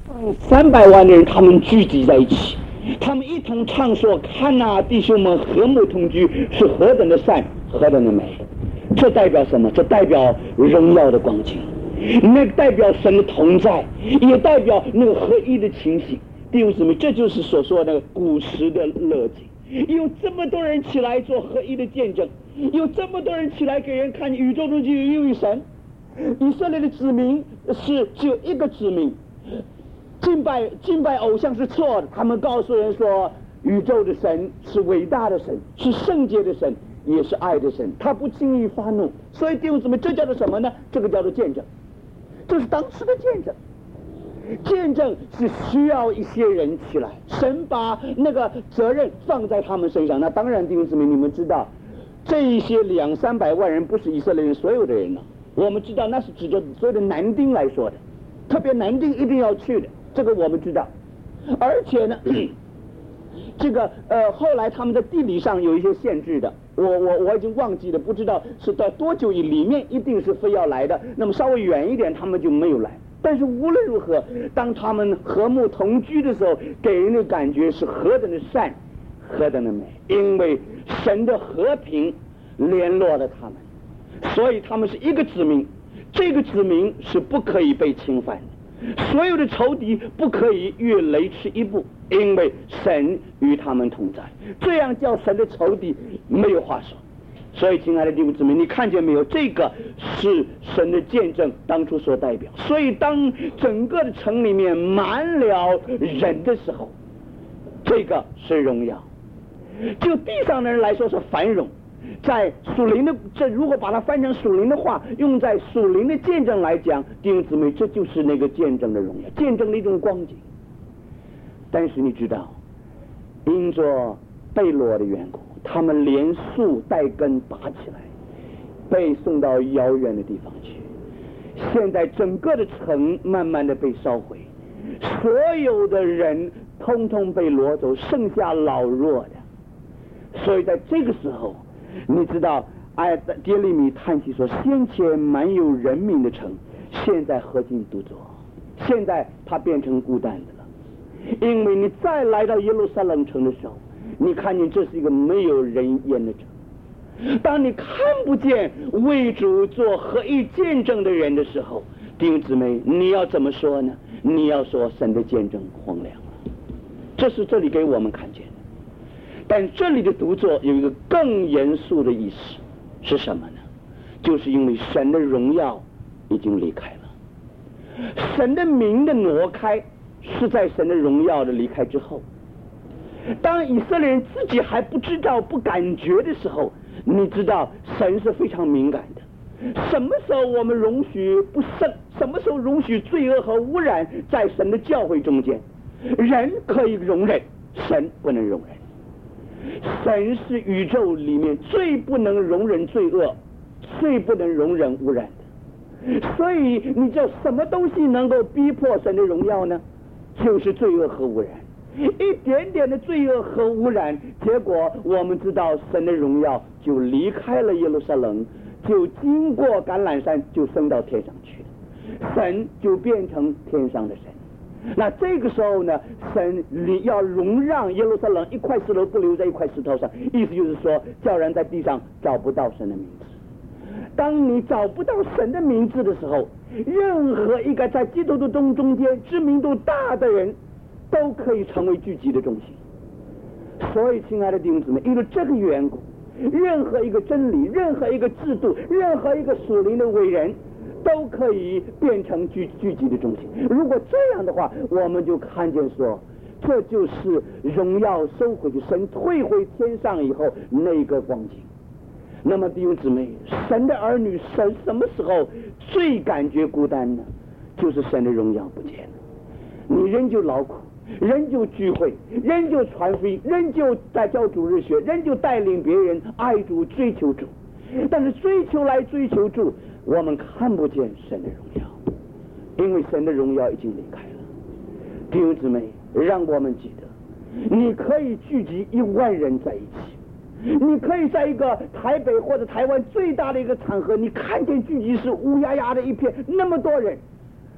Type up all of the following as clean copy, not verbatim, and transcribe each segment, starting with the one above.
300万的人，他们聚集在一起，他们一同唱说：“看哪，弟兄们和睦同居，是何等的善，何等的美。”这代表什么？这代表荣耀的光景，那代表神的同在，也代表那个合一的情形。弟兄姊妹，这就是所说的古时的乐景。有这么多人起来做合一的见证，有这么多人起来给人看宇宙中就有一位神。以色列的子民是只有一个子民，敬拜偶像是错的。他们告诉人说，宇宙的神是伟大的神，是圣洁的神，也是爱的神，他不轻易发怒。所以弟兄姊妹，这叫做什么呢？这个叫做见证，这是当时的见证。见证是需要一些人起来，神把那个责任放在他们身上。那当然弟兄姊妹，你们知道这一些200-300万人不是以色列人所有的人了，我们知道那是指着所有的男丁来说的，特别男丁一定要去的，这个我们知道。而且呢这个后来他们在地理上有一些限制的，我已经忘记了，不知道是到多久里面一定是非要来的，那么稍微远一点他们就没有来。但是无论如何，当他们和睦同居的时候，给人的感觉是何等的善，何等的美，因为神的和平联络了他们，所以他们是一个子民，这个子民是不可以被侵犯的，所有的仇敌不可以越雷池一步，因为神与他们同在，这样叫神的仇敌没有话说。所以亲爱的弟兄姊妹，你看见没有？这个是神的见证当初所代表。所以当整个的城里面满了人的时候，这个是荣耀。就地上的人来说是繁荣，在属灵的，这如果把它翻成属灵的话，用在属灵的见证来讲，弟兄姊妹，这就是那个见证的荣耀，见证的一种光景。但是你知道，因着被掳的缘故，他们连树带根拔起来，被送到遥远的地方去。现在整个的城慢慢的被烧毁，所有的人通通被掳走，剩下老弱的。所以在这个时候，你知道耶利米叹息说，先前满有人民的城，现在何竟独坐，现在它变成孤单的了。因为你再来到耶路撒冷城的时候，你看见这是一个没有人烟的城。当你看不见为主做合一见证的人的时候，弟兄姊妹，你要怎么说呢？你要说神的见证荒凉了，这是这里给我们看见的。但这里的独坐有一个更严肃的意思是什么呢？就是因为神的荣耀已经离开了，神的名的挪开是在神的荣耀的离开之后。当以色列人自己还不知道不感觉的时候，你知道神是非常敏感的。什么时候我们容许不圣，什么时候容许罪恶和污染在神的教会中间，人可以容忍，神不能容忍。神是宇宙里面最不能容忍罪恶，最不能容忍污染的。所以你知道什么东西能够逼迫神的荣耀呢？就是罪恶和污染。一点点的罪恶和污染，结果我们知道神的荣耀就离开了耶路撒冷，就经过橄榄山，就升到天上去了，神就变成天上的神。那这个时候呢，神要容让耶路撒冷一块石头不留在一块石头上，意思就是说叫人在地上找不到神的名字。当你找不到神的名字的时候，任何一个在基督徒中间知名度大的人都可以成为聚集的中心。所以亲爱的弟兄姊妹，因为这个缘故，任何一个真理，任何一个制度，任何一个属灵的伟人都可以变成聚集的中心。如果这样的话，我们就看见说，这就是荣耀收回去，神退回天上以后那个光景。那么弟兄姊妹，神的儿女，神什么时候最感觉孤单呢？就是神的荣耀不见了，你仍旧劳苦，仍旧聚会，仍旧传福音，仍旧在教主日学，仍旧带领别人爱主追求主。但是追求来追求主，我们看不见神的荣耀，因为神的荣耀已经离开了。弟兄姊妹，让我们记得，你可以聚集1万人在一起，你可以在一个台北或者台湾最大的一个场合，你看见聚集是乌压压的一片，那么多人，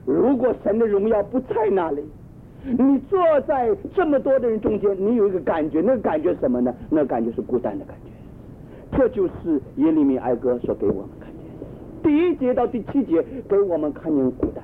如果神的荣耀不在那里，你坐在这么多的人中间，你有一个感觉，那个感觉什么呢？那个感觉是孤单的感觉。这就是耶利米哀歌所给我们看见的。第1节到第7节给我们看见孤单。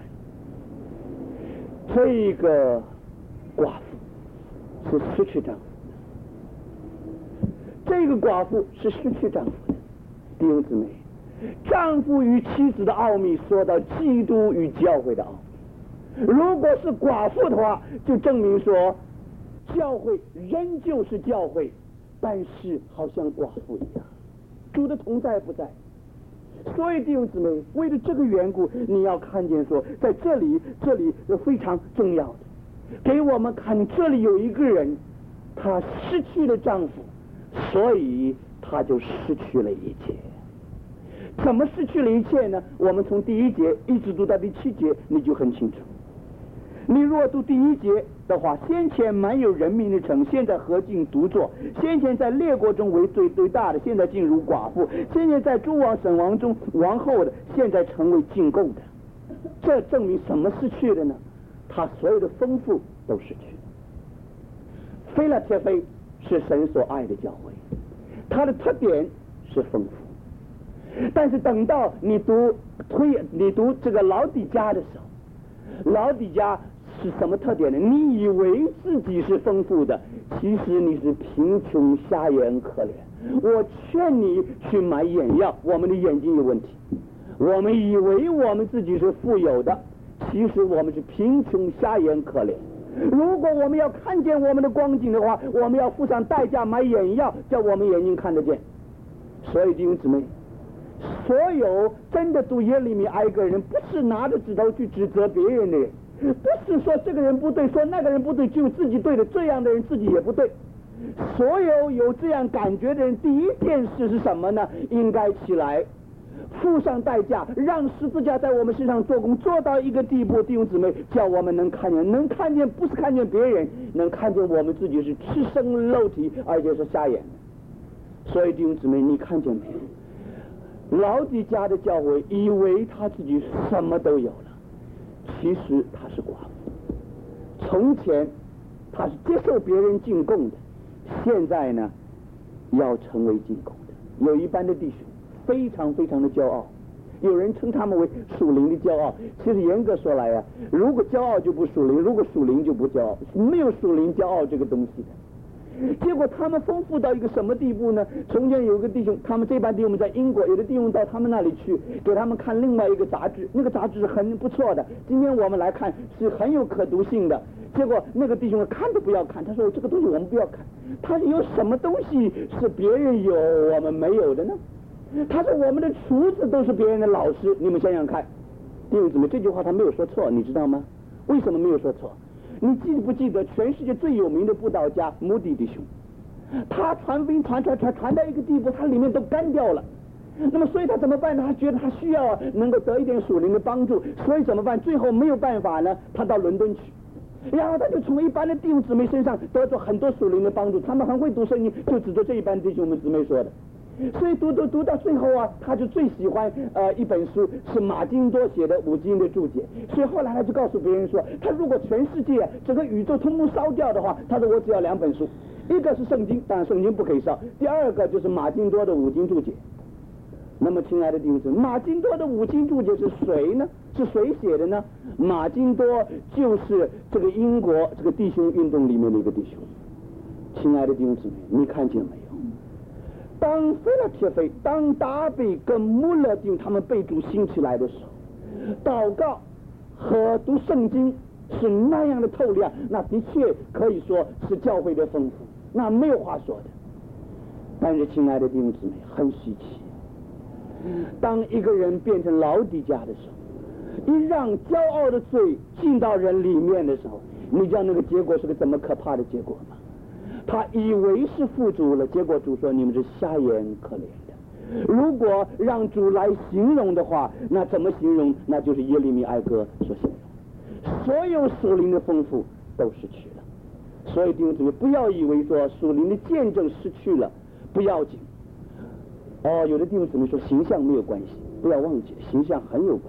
这个寡妇是失去丈夫的，这个寡妇是失去丈夫的。弟兄姊妹，丈夫与妻子的奥秘说到基督与教会的奥秘。如果是寡妇的话，就证明说教会仍旧是教会，但是好像寡妇一样，主的同在不在。所以弟兄姊妹，为了这个缘故，你要看见说在这里是非常重要的，给我们看这里有一个人，他失去了丈夫，所以他就失去了一切。怎么失去了一切呢？我们从第1节一直读到第7节，你就很清楚。你若读第1节的话，先前满有人民的城，现在何竟独坐？先前在列国中为最大的，现在进入寡妇；先前在诸王省王中王后的，现在成为进贡的。这证明什么失去的呢？他所有的丰富都失去了。菲拉铁菲是神所爱的教会，它的特点是丰富。但是等到你读这个老底嘉的时候，老底嘉是什么特点呢？你以为自己是丰富的，其实你是贫穷瞎眼可怜。我劝你去买眼药，我们的眼睛有问题。我们以为我们自己是富有的，其实我们是贫穷瞎眼可怜。如果我们要看见我们的光景的话，我们要付上代价买眼药，叫我们眼睛看得见。所以弟兄姊妹，所有真的读耶利米哀歌的人，不是拿着指头去指责别人的人，不是说这个人不对，说那个人不对，只有自己对的，这样的人自己也不对。所有有这样感觉的人，第一件事是什么呢？应该起来付上代价，让十字架在我们身上做工，做到一个地步，弟兄姊妹，叫我们能看见，不是看见别人，能看见我们自己是赤身肉体，而且是瞎眼的。所以弟兄姊妹，你看见没有？老底嘉的教会以为他自己什么都有了，其实他是寡妇。从前他是接受别人进贡的，现在呢要成为进贡的。有一般的弟兄非常非常的骄傲，有人称他们为属灵的骄傲。其实严格说来啊，如果骄傲就不属灵，如果属灵就不骄傲，没有属灵骄傲这个东西的。结果他们丰富到一个什么地步呢？从前有个弟兄，他们这班弟兄在英国，有的弟兄到他们那里去，给他们看另外一个杂志，那个杂志是很不错的，今天我们来看是很有可读性的。结果那个弟兄看都不要看，他说这个东西我们不要看。他说有什么东西是别人有我们没有的呢？他说我们的厨子都是别人的老师。你们想想看，弟兄姊妹，这句话他没有说错，你知道吗？为什么没有说错？你记不记得全世界最有名的布道家穆迪弟兄，他传福音传到一个地步，他里面都干掉了。那么所以他怎么办呢？他觉得他需要能够得一点属灵的帮助，所以怎么办？最后没有办法呢，他到伦敦去，然后他就从一般的弟兄姊妹身上得到很多属灵的帮助。他们很会读圣经，就指着这一般弟兄们姊妹说的。所以读到最后啊，他就最喜欢一本书，是马金多写的五经的注解。所以后来他就告诉别人说，他如果全世界整个宇宙通通烧掉的话，他说我只要2本书，一个是圣经，当然圣经不可以烧，第二个就是马金多的五经注解。那么亲爱的弟兄姊妹，马金多的五经注解是谁呢？是谁写的呢？马金多就是这个英国这个弟兄运动里面的一个弟兄。亲爱的弟兄姊妹，你看见没有？当菲拉铁菲、当达比跟穆勒丁他们被主兴起来的时候，祷告和读圣经是那样的透亮，那的确可以说是教会的丰富，那没有话说的。但是亲爱的弟兄姊妹，很稀奇，当一个人变成老底嘉的时候，一让骄傲的罪进到人里面的时候，你知道那个结果是个怎么可怕的结果吗？他以为是富足了，结果主说你们是瞎眼可怜的。如果让主来形容的话，那怎么形容？那就是耶利米哀歌所形容，所有属灵的丰富都失去了。所以弟兄姊妹，不要以为说属灵的见证失去了不要紧。有的弟兄姊妹说形象没有关系，不要忘记形象很有关系。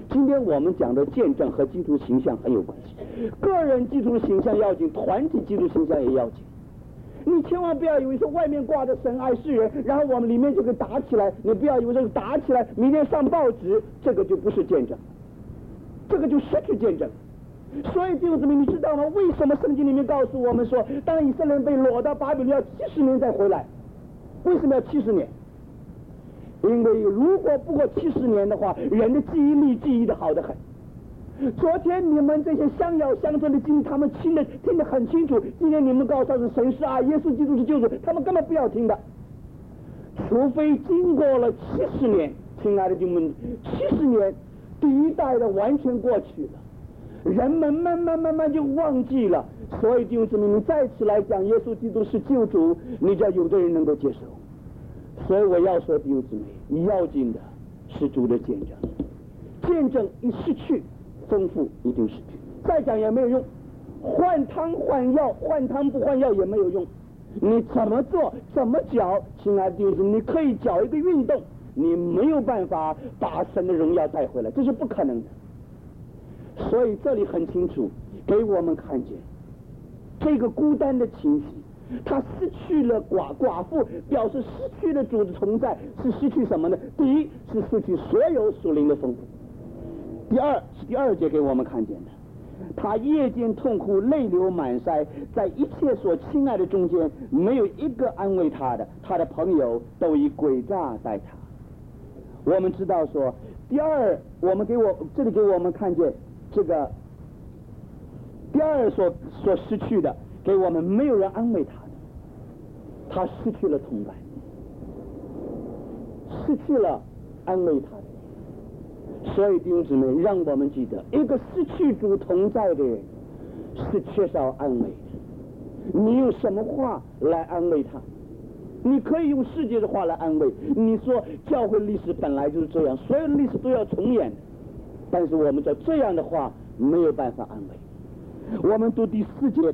今天我们讲的见证和基督形象很有关系，个人基督形象要紧，团体基督形象也要紧。你千万不要以为说外面挂着神爱世人，然后我们里面就给打起来，你不要以为说打起来明天上报纸，这个就不是见证，这个就失去见证。所以弟兄姊妹，你知道吗？为什么圣经里面告诉我们说，当以色列人被掳到巴比伦要70年再回来？为什么要70年？因为如果不过70年的话，人的记忆力记忆的好得很。昨天你们这些乡遥乡村的经，他们听得很清楚。今天你们告诉他是神是爱，耶稣基督是救主，他们根本不要听的。除非经过了70年，亲爱的弟兄们，70年，第一代的完全过去了，人们慢慢就忘记了。所以弟兄姊妹，你再次来讲耶稣基督是救主，你只要有的人能够接受。所以我要说弟兄姊妹，你要紧的是主的见证，见证一失去，丰富一定失去，再讲也没有用，换汤换药，换汤不换药也没有用。你怎么做怎么搅，亲爱的弟兄姊妹，你可以搅一个运动，你没有办法把神的荣耀带回来，这是不可能的。所以这里很清楚给我们看见这个孤单的情形，他失去了寡妇，表示失去了主的同在，是失去什么呢？第一是失去所有属灵的丰富，第二是第2节给我们看见的，他夜间痛哭，泪流满腮，在一切所亲爱的中间，没有一个安慰他的，他的朋友都以诡诈待他。我们知道说，第二，这里给我们看见这个第二所失去的，给我们没有人安慰他的，他失去了同伴，失去了安慰他的。所以弟兄姊妹，让我们记得，一个失去主同在的人是缺少安慰的。你用什么话来安慰他？你可以用世界的话来安慰。你说教会历史本来就是这样，所有的历史都要重演的，但是我们说这样的话没有办法安慰。我们读第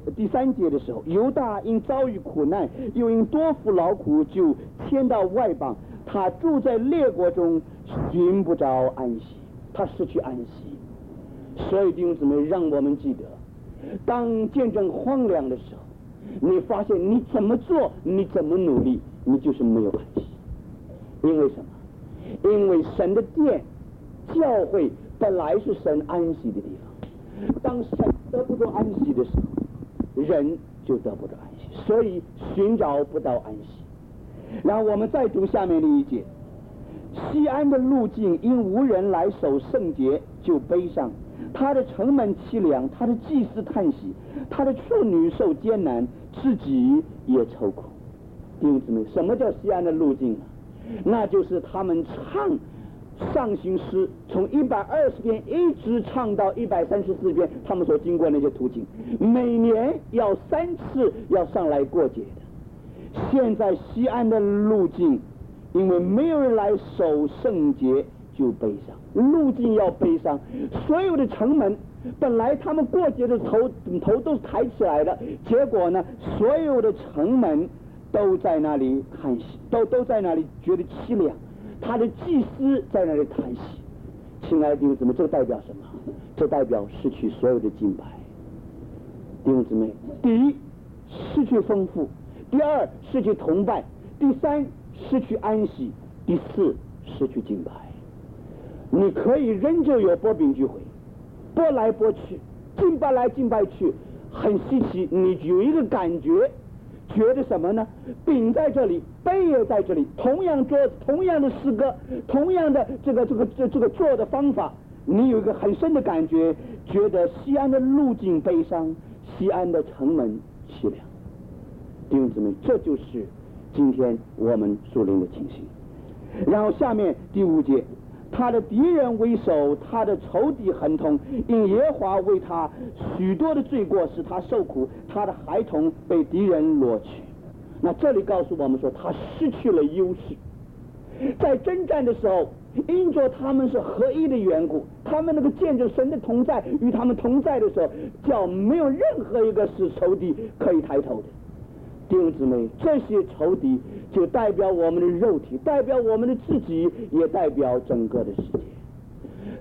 3节的时候，犹大因遭遇苦难，又因多负劳苦，就迁到外邦，他住在列国中，寻不着安息，他失去安息。所以弟兄姊妹，让我们记得，当见证荒凉的时候，你发现你怎么做，你怎么努力，你就是没有安息。因为什么？因为神的殿教会本来是神安息的地方，当神得不到安息的时候，人就得不到安息，所以寻找不到安息。然后我们再读下面的一节，西安的路径因无人来守圣洁就悲伤，他的城门凄凉，他的祭司叹息，他的处女受艰难，自己也愁苦。弟兄姊妹，什么叫西安的路径呢？那就是他们唱上行诗，从120篇一直唱到134篇，他们所经过那些途径，每年要3次要上来过节的。现在西安的路径，因为没有人来守圣节，就悲伤，路径要悲伤。所有的城门本来他们过节的头都是抬起来的，结果呢，所有的城门都在那里叹息，都在那里觉得凄凉，他的祭司在那里叹息。亲爱的弟兄姊妹，这代表什么？这代表失去所有的敬拜。弟兄姊妹，第一，失去丰富；第二，失去同伴；第三，失去安息；第四，失去敬拜。你可以仍旧有拨饼聚会，拨来拨去，敬拜来敬拜去，很稀奇。你有一个感觉，觉得什么呢？饼在这里，杯也在这里，同样桌子，同样的诗歌，同样的这个做的方法，你有一个很深的感觉，觉得西安的路径悲伤，西安的城门凄凉。弟兄姊妹，这就是今天我们属灵的情形。然后下面第5节，他的敌人为首，他的仇敌很痛，因耶和华为他许多的罪过使他受苦，他的孩童被敌人夺去。那这里告诉我们说，他失去了优势。在征战的时候，因着他们是合一的缘故，他们那个见证神的同在，与他们同在的时候，叫没有任何一个是仇敌可以抬头的。弟兄姊妹，这些仇敌就代表我们的肉体，代表我们的自己，也代表整个的世界。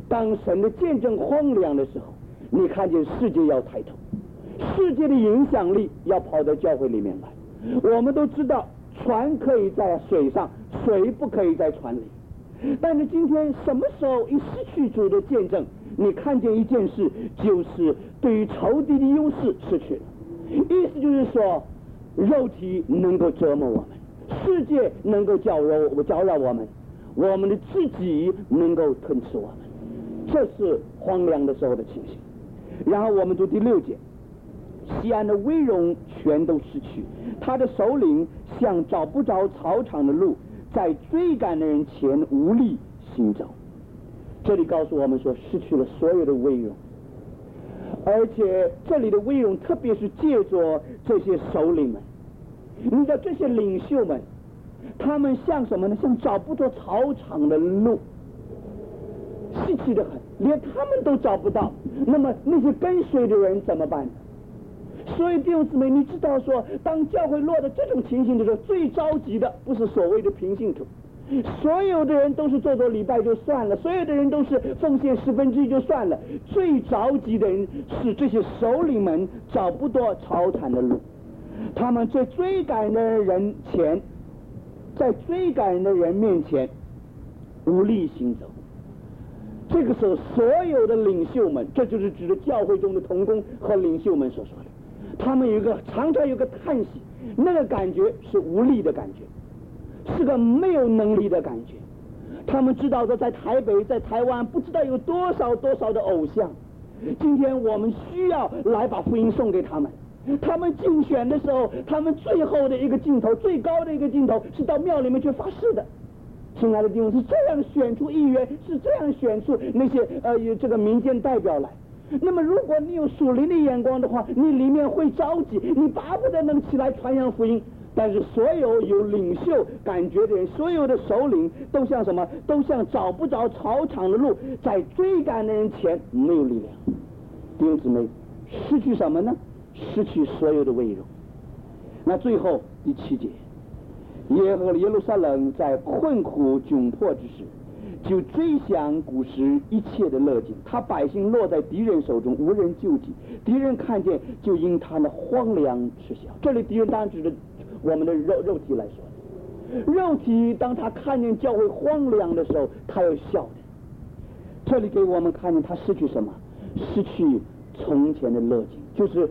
当神的见证荒凉的时候，你看见世界要抬头，世界的影响力要跑到教会里面来。我们都知道船可以在水上，水不可以在船里。但是今天什么时候一失去主的见证，你看见一件事，就是对于仇敌的优势失去了。意思就是说，肉体能够折磨我们，世界能够搅扰我们，我们的自己能够吞吃我们，这是荒凉的时候的情形。然后我们读第6节，西安的威荣全都失去，他的首领像找不着草场的鹿，在追赶的人前无力行走。这里告诉我们说，失去了所有的威荣，而且这里的威荣特别是借着这些首领们，你知道这些领袖们，他们像什么呢？像找不着草场的鹿，稀奇得很，连他们都找不到，那么那些跟随的人怎么办呢？所以弟兄姊妹，你知道说，当教会落到这种情形的时候，最着急的不是所谓的平信徒，所有的人都是做礼拜就算了，所有的人都是奉献1/10就算了，最着急的人是这些首领们找不到草场的路，他们在追赶的人前，在追赶的人面前无力行走。这个时候，所有的领袖们，这就是指的教会中的同工和领袖们所说的，他们常常有个叹息，那个感觉是无力的感觉，是个没有能力的感觉。他们知道的，在台北在台湾不知道有多少的偶像，今天我们需要来把福音送给他们。他们竞选的时候，他们最后的一个镜头，最高的一个镜头是到庙里面去发誓的。亲爱的弟兄，是这样选出议员，是这样选出那些这个民间代表来。那么如果你有属灵的眼光的话，你里面会着急，你巴不得能起来传扬福音。但是所有有领袖感觉的人，所有的首领都像什么？都像找不着草场的路，在追赶的人前没有力量。弟兄姊妹，失去什么呢？失去所有的威荣。那最后第7节，耶路撒冷在困苦窘迫之时，就追想古时一切的乐境，他百姓落在敌人手中，无人救济，敌人看见就因他的荒凉嗤笑。这里敌人当然指的我们的肉体来说，肉体当他看见教会荒凉的时候，他要笑的。这里给我们看见他失去什么？失去从前的乐境，就是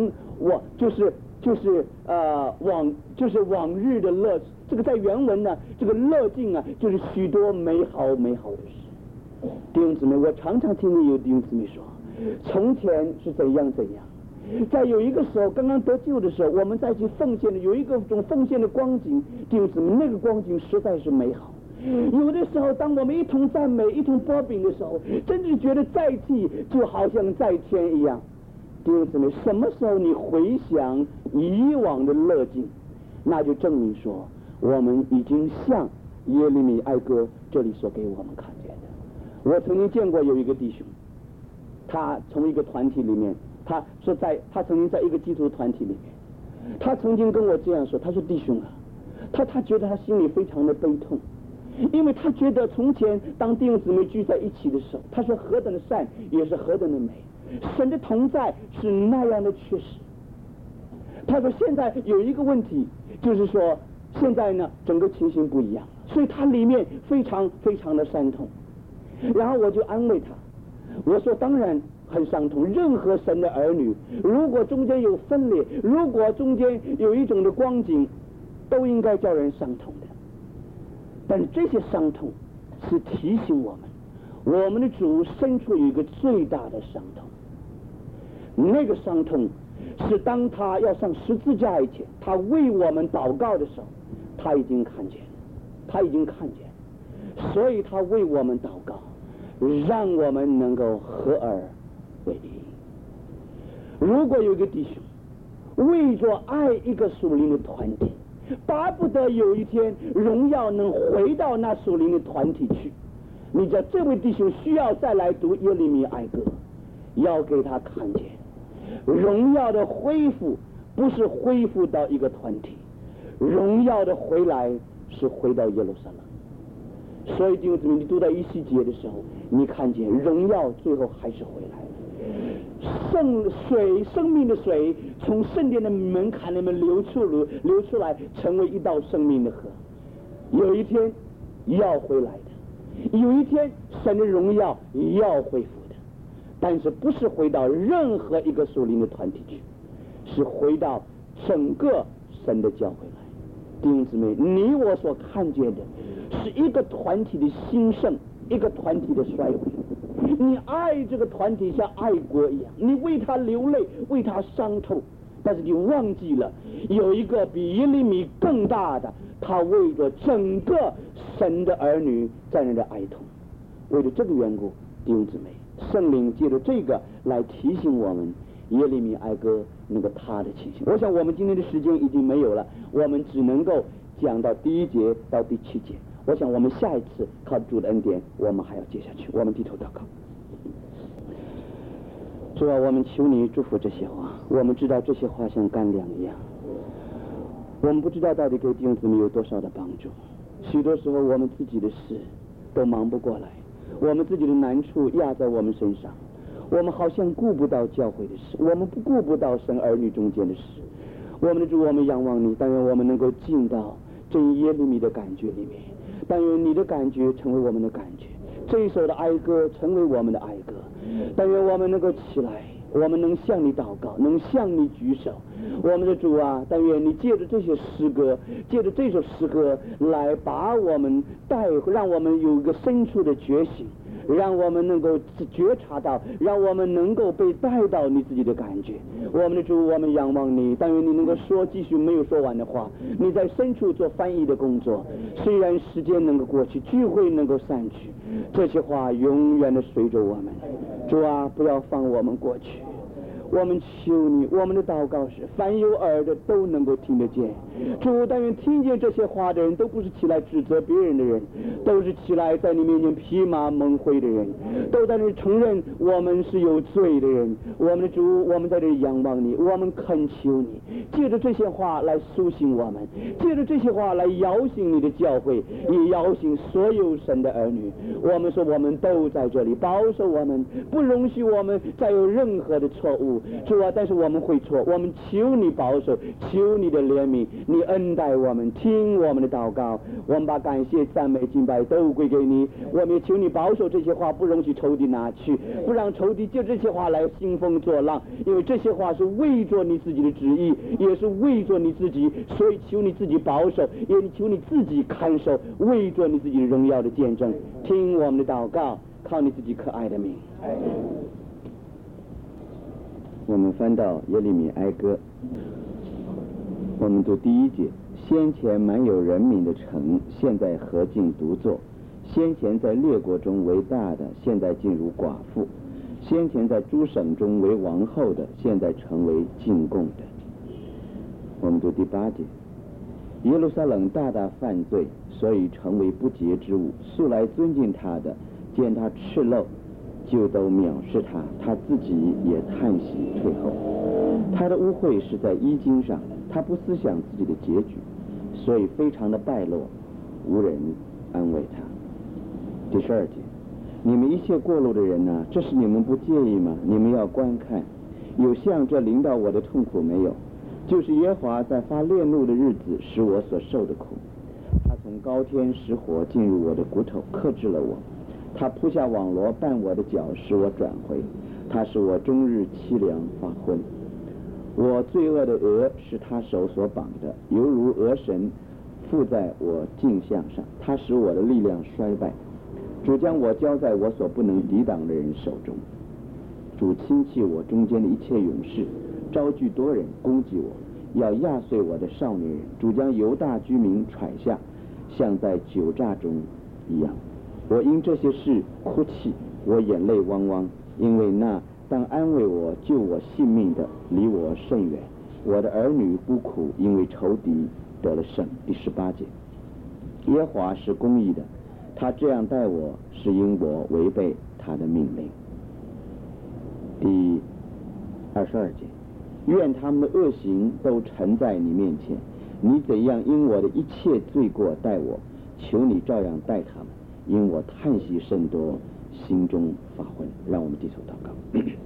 往日的乐。这个在原文呢，这个乐境啊，就是许多美好的事。弟兄姊妹，我常常听见有弟兄姊妹说，从前是怎样，在有一个时候刚刚得救的时候，我们再去奉献的有一种奉献的光景，弟兄姊妹，那个光景实在是美好。有的时候当我们一同赞美一同擘饼的时候，真是觉得在地就好像在天一样。弟兄姊妹，什么时候你回想以往的乐境，那就证明说我们已经像耶利米哀歌这里所给我们看见的。我曾经见过有一个弟兄，他从一个团体里面，他曾经在一个基督团体里面，他曾经跟我这样说，他说弟兄啊，他觉得他心里非常的悲痛，因为他觉得从前当弟兄姊妹聚在一起的时候，他说何等的善也是何等的美，神的同在是那样的确实。他说现在有一个问题，就是说现在呢整个情形不一样，所以他里面非常的伤痛。然后我就安慰他，我说当然很伤痛，任何神的儿女如果中间有分裂，如果中间有一种的光景，都应该叫人伤痛的。但是这些伤痛是提醒我们的主深处有一个最大的伤痛。那个伤痛是当他要上十字架以前，他为我们祷告的时候，他已经看见，所以他为我们祷告，让我们能够合而为一。如果有一个弟兄为着爱一个属灵的团体，巴不得有一天荣耀能回到那属灵的团体去，你知道这位弟兄需要再来读耶利米哀歌，要给他看见荣耀的恢复不是恢复到一个团体，荣耀的回来是回到耶路撒冷。 所以弟兄姊妹，你读到以西结的时候，你看见荣耀最后还是回来了。生命的水从圣殿的门槛里面流出来，成为一道生命的河。有一天要回来的，有一天神的荣耀要恢复的，但是不是回到任何一个属灵的团体去，是回到整个神的教会来。弟兄姊妹，你我所看见的是一个团体的兴盛，一个团体的衰微。你爱这个团体像爱国一样，你为他流泪，为他伤透，但是你忘记了有一个比耶利米更大的，他为着整个神的儿女在那里哀痛。为了这个缘故，弟兄姊妹，圣灵借着这个来提醒我们耶利米哀歌那个他的情形。我想我们今天的时间已经没有了，我们只能够讲到第1节到第7节。我想我们下一次靠主的恩典，我们还要接下去。我们低头祷告。主啊，我们求你祝福这些话。我们知道这些话像干粮一样，我们不知道到底给弟兄姊妹有多少的帮助。许多时候我们自己的事都忙不过来，我们自己的难处压在我们身上，我们好像顾不到教会的事，我们顾不到神儿女中间的事。我们的主，我们仰望你，但愿我们能够进到真耶利米的感觉里面，但愿你的感觉成为我们的感觉，这一首的哀歌成为我们的哀歌。但愿我们能够起来，我们能向你祷告，能向你举手。我们的主啊，但愿你借着这些诗歌，借着这首诗歌来把我们带，让我们有一个深处的觉醒，让我们能够觉察到，让我们能够被带到你自己的感觉。我们的主，我们仰望你，但愿你能够说继续没有说完的话，你在深处做翻译的工作。虽然时间能够过去，聚会能够散去，这些话永远的随着我们。主啊，不要放我们过去，我们求你，我们的祷告是凡有耳的都能够听得见。主，但愿听见这些话的人都不是起来指责别人的人，都是起来在你面前披麻蒙灰的人，都在那里承认我们是有罪的人。我们的主，我们在这里仰望你，我们恳求你，借着这些话来苏醒我们，借着这些话来摇醒你的教会，也摇醒所有神的儿女。我们说我们都在这里，保守我们，不容许我们再有任何的错误。主啊，但是我们会错，我们求你保守，求你的怜悯，你恩待我们，听我们的祷告。我们把感谢赞美敬拜都归给你，我们也求你保守这些话，不容许仇敌拿去，不让仇敌借这些话来兴风作浪，因为这些话是为着你自己的旨意，也是为着你自己，所以求你自己保守，也求你自己看守，为着你自己荣耀的见证。听我们的祷告，靠你自己可爱的名。我们翻到耶利米哀歌，我们读第1节。先前满有人民的城，现在何竟独坐？先前在列国中为大的，现在竟如寡妇；先前在诸省中为王后的，现在成为进贡的。我们读第8节。耶路撒冷大大犯罪，所以成为不洁之物。素来尊敬他的，见他赤露，就都藐视他，他自己也叹息退后。他的污秽是在衣襟上，他不思想自己的结局，所以非常的败落，无人安慰他。第12节。你们一切过路的人哪，这是你们不介意吗？你们要观看，有像这临到我的痛苦没有？就是耶和华在发烈怒的日子使我所受的苦。他从高天使火进入我的骨头，克制了我。他铺下网罗绊我的脚，使我转回。他使我终日凄凉发昏。我罪恶的额是他手所绑的，犹如鹅绳附在我颈项上。他使我的力量衰败。主将我交在我所不能抵挡的人手中。主亲戚我中间的一切勇士，招聚多人攻击我，要压碎我的少年人。主将犹大居民踹下，像在酒榨中一样。我因这些事哭泣，我眼泪汪汪，因为那当安慰我救我性命的离我甚远。我的儿女孤苦，因为仇敌得了胜。第18节。耶和华是公义的，他这样待我，是因我违背他的命令。第22节。愿他们的恶行都陈在你面前，你怎样因我的一切罪过待我，求你照样待他们。 因我叹息甚多，心中发昏。让我们低头祷告。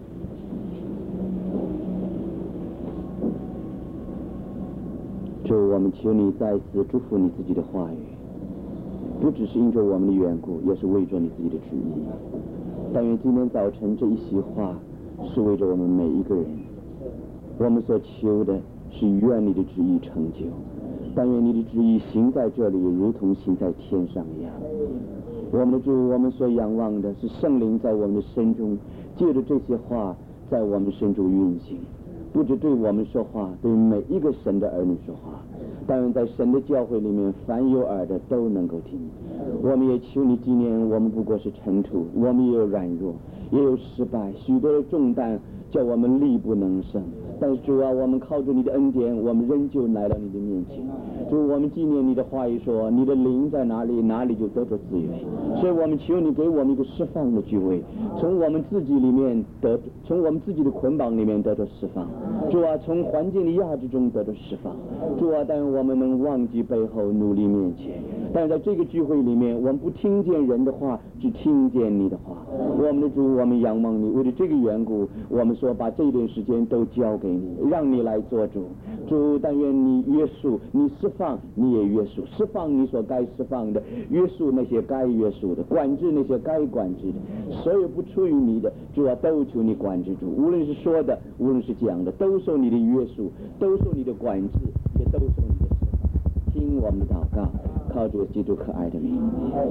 主，我们求你再次祝福你自己的话语，不只是因着我们的缘故，也是为着你自己的旨意。但愿今天早晨这一席话是为着我们每一个人，我们所求的是愿你的旨意成就，但愿你的旨意行在这里如同行在天上一样。我们的主，我们所仰望的是圣灵在我们的身中，借着这些话在我们身中运行，不只对我们说话，对每一个神的儿女说话。但愿在神的教会里面，凡有耳的都能够听。我们也求你纪念我们不过是尘土，我们也有软弱，也有失败，许多的重担叫我们力不能胜。但是主啊，我们靠着你的恩典，我们仍旧来到你的面前。主，我们纪念你的话语说，你的灵在哪里，哪里就得着自由。所以我们求你给我们一个释放的机会，从我们自己里面从我们自己的捆绑里面得着释放。主啊，从环境的压制中得着释放。主啊，但愿我们能忘记背后，努力面前。但是在这个聚会里面，我们不听见人的话，只听见你的话。我们的主，我们仰望你，为了这个缘故，我们说把这一段时间都交给你，让你来做主。主，但愿你约束，你释放，你也约束，释放你所该释放的，约束那些该约束的，管制那些该管制的。所有不出于你的，主啊，都求你管制住。无论是说的，无论是讲的，都受你的约束，都受你的管制，也都受你的释放。听我们的祷告，靠着基督可爱的名。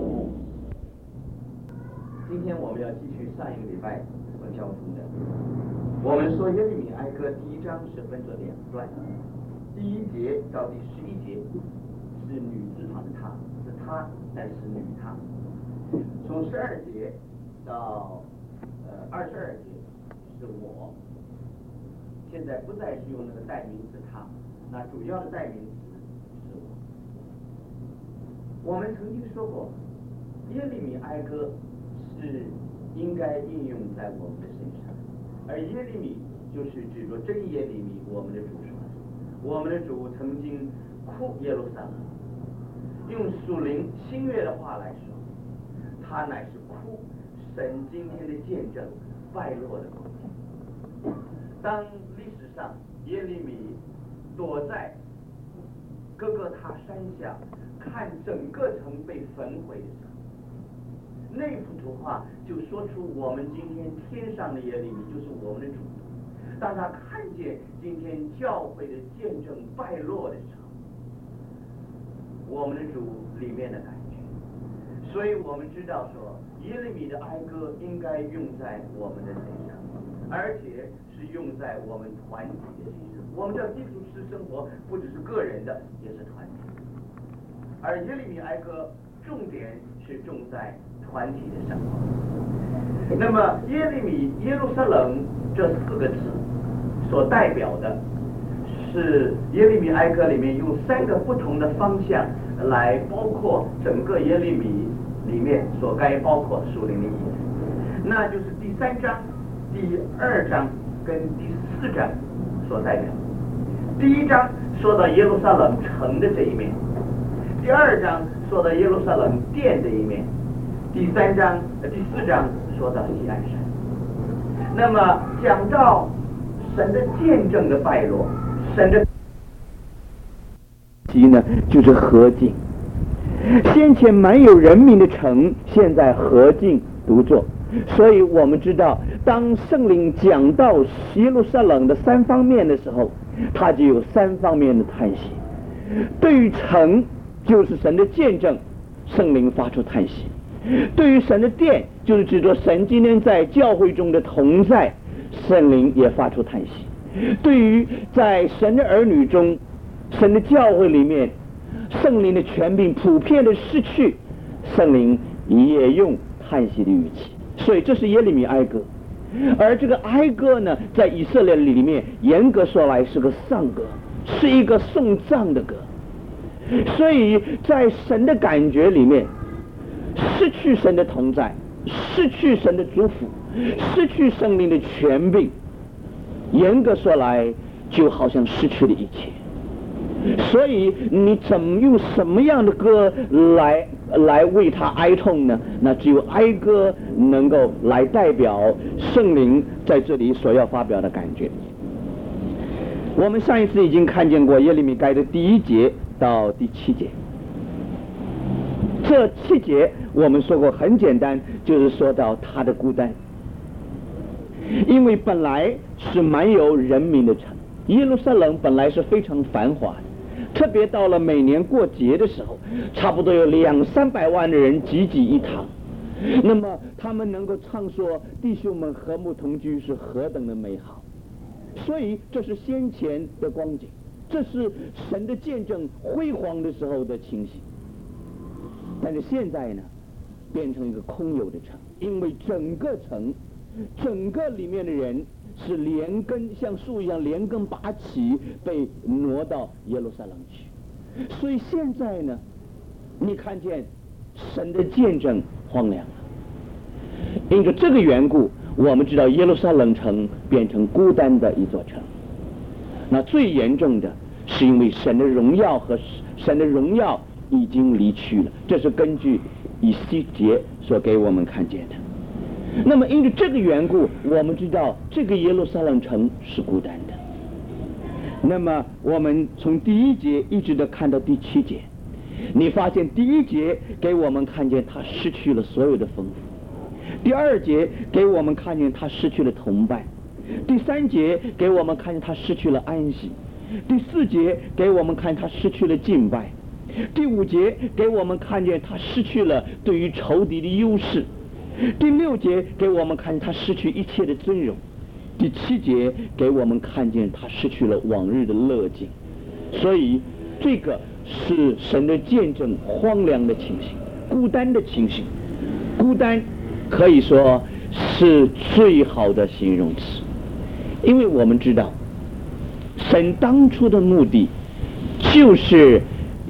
今天我们要继续上一个礼拜所交通的。我们说耶利米哀歌第一章是分作两段，第1节到第11节是女字旁的她，是她，但是女她。从12节到22节是我。现在不再是用那个代名词她，那主要的代名词是我。我们曾经说过，耶利米哀歌是应该应用在我们的身上，而耶利米就是指着真耶利米，我们的主说的。我们的主曾经哭耶路撒冷，用属灵新约的话来说，他乃是哭神今天的见证败落的光景。当历史上耶利米躲在哥哥他山下看整个城被焚毁的时候，那幅图画就说出我们今天天上的耶利米就是我们的主。当他看见今天教会的见证败落的时候，我们的主里面的感觉。所以我们知道说耶利米的哀歌应该用在我们的身上，而且是用在我们团体的身上。我们叫基督徒生活不只是个人的，也是团体的。而耶利米哀歌重点是重在团体的生活。那么耶利米耶路撒冷这4个字所代表的是耶利米哀歌里面用3个不同的方向来包括整个耶利米里面所该包括属灵的意思，那就是第3章、第2章跟第4章所代表。第1章说到耶路撒冷城的这一面，第2章说到耶路撒冷殿的一面，第4章说到西安山。那么讲到神的见证的败落，神的其呢就是何境。先前满有人民的城，现在何境独坐。所以我们知道，当圣灵讲到耶路撒冷的3方面的时候，他就有3方面的叹息。对于城，就是神的见证，圣灵发出叹息；对于神的殿，就是指着神今天在教会中的同在，圣灵也发出叹息；对于在神的儿女中，神的教会里面圣灵的权柄普遍的失去，圣灵也用叹息的语气。所以这是耶利米哀歌。而这个哀歌呢，在以色列里面严格说来是个丧歌，是一个送葬的歌。所以在神的感觉里面，失去神的同在，失去神的祝福，失去圣灵的权柄，严格说来就好像失去了一切。所以你怎么用什么样的歌来来为他哀痛呢？那只有哀歌能够来代表圣灵在这里所要发表的感觉。我们上一次已经看见过耶利米该的第1节到第7节，这7节我们说过很简单，就是说到他的孤单，因为本来是满有人民的城，耶路撒冷本来是非常繁华的，特别到了每年过节的时候，差不多有200-300万的人集一堂，那么他们能够唱说弟兄们和睦同居是何等的美好。所以这是先前的光景，这是神的见证辉煌的时候的情形。但是现在呢，变成一个空有的城，因为整个城整个里面的人是连根像树一样连根拔起，被挪到耶路撒冷去。所以现在呢，你看见神的见证荒凉了。因着这个缘故，我们知道耶路撒冷城变成孤单的一座城。那最严重的是因为神的荣耀已经离去了，这是根据以西结所给我们看见的。那么因着这个缘故，我们知道这个耶路撒冷城是孤单的。那么我们从第1节一直的看到第7节，你发现第1节给我们看见他失去了所有的丰富，第2节给我们看见他失去了同伴，第3节给我们看见他失去了安息，第4节给我们看他失去了敬拜，第5节给我们看见他失去了对于仇敌的优势，第6节给我们看见他失去一切的尊荣，第7节给我们看见他失去了往日的乐境。所以这个是神的见证荒凉的情形，孤单的情形。孤单可以说是最好的形容词，因为我们知道神当初的目的就是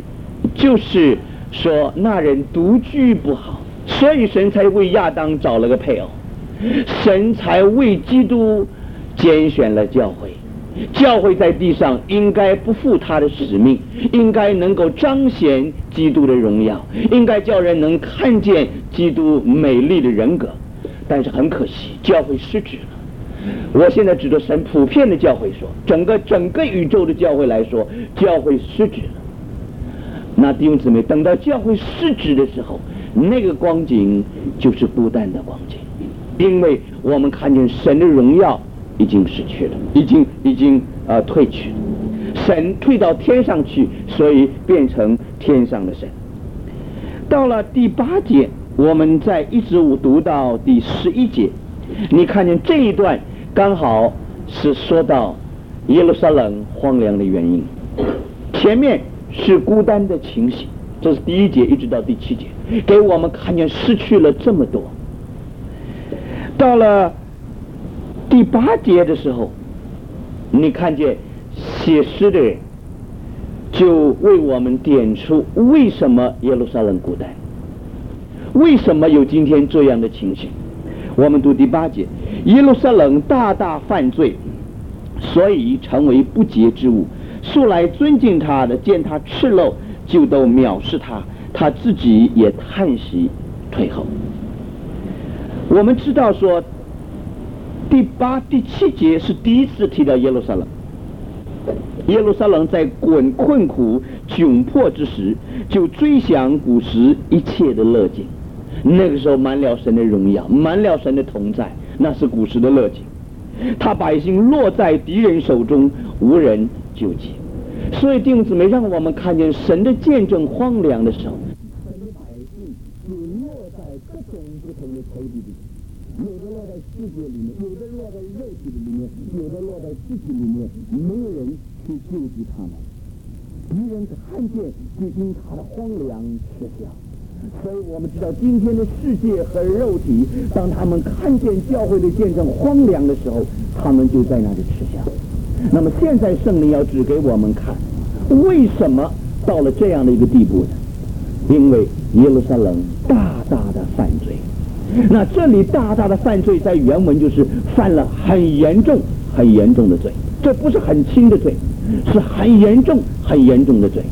说那人独居不好，所以神才为亚当找了个配偶，神才为基督拣选了教会。教会在地上应该不负他的使命，应该能够彰显基督的荣耀，应该叫人能看见基督美丽的人格。但是很可惜，教会失职了。我现在指着神普遍的教会说，整个宇宙的教会来说，教会失职了。那弟兄姊妹，等到教会失职的时候，那个光景就是孤单的光景，因为我们看见神的荣耀已经失去了，已经退去了，神退到天上去，所以变成天上的神。到了第8节，我们再一直读到第11节，你看见这一段刚好是说到耶路撒冷荒凉的原因。前面是孤单的情形，这是第1节一直到第7节，给我们看见失去了这么多。到了第8节的时候，你看见写诗的人就为我们点出为什么耶路撒冷孤单，为什么有今天这样的情形。我们读第8节，耶路撒冷大大犯罪，所以成为不洁之物，素来尊敬他的见他赤露就都藐视他，他自己也叹息退后。我们知道说第8、第7节是第一次提到耶路撒冷。耶路撒冷在困苦窘迫之时，就追想古时一切的乐境。那个时候满了神的荣耀，满了神的同在，那是古时的乐境。他百姓落在敌人手中，无人救济。所以弟兄姊妹，让我们看见神的见证荒凉的时候，神的百姓就落在各种不同的仇敌里，有的落在世界里面，有的落在肉体里面，有的落在肢体里面，没有人去救济他们。敌人看见就因他的荒凉吃笑。所以我们知道今天的世界和肉体，当他们看见教会的见证荒凉的时候，他们就在那里吃笑。那么现在圣灵要指给我们看，为什么到了这样的一个地步呢？因为耶路撒冷大大的犯罪。那这里大大的犯罪在原文就是犯了很严重的罪，这不是很轻的罪，是很严重的罪。